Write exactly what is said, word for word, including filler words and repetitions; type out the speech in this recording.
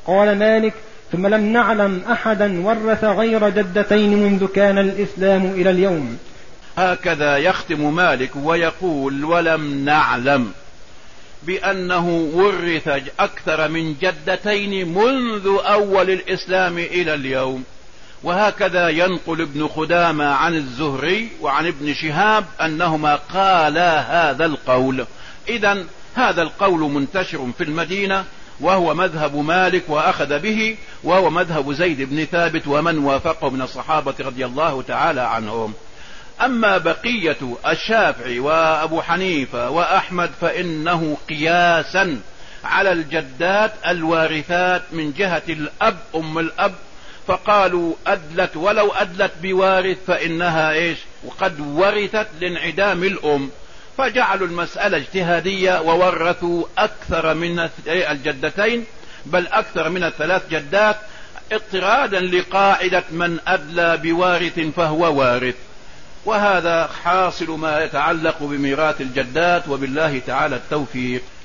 قال مالك: ثم لم نعلم أحدا ورث غير جدتين منذ كان الإسلام إلى اليوم. هكذا يختم مالك ويقول: ولم نعلم، بأنه ورث أكثر من جدتين منذ أول الإسلام إلى اليوم. وهكذا ينقل ابن خدامة عن الزهري وعن ابن شهاب أنهما قالا هذا القول. إذن هذا القول منتشر في المدينة، وهو مذهب مالك وأخذ به، وهو مذهب زيد بن ثابت ومن وافقه من الصحابة رضي الله تعالى عنهم. أما بقية الشافعي وأبو حنيفة وأحمد فإنه قياسا على الجدات الوارثات من جهة الأب أم الأب، فقالوا أدلت ولو أدلت بوارث فإنها إيش وقد ورثت لانعدام الأم، فجعلوا المسألة اجتهادية وورثوا أكثر من الجدتين، بل أكثر من الثلاث جدات، اضطرادا لقاعدة من أدلى بوارث فهو وارث. وهذا حاصل ما يتعلق بميراث الجدات، وبالله تعالى التوفيق.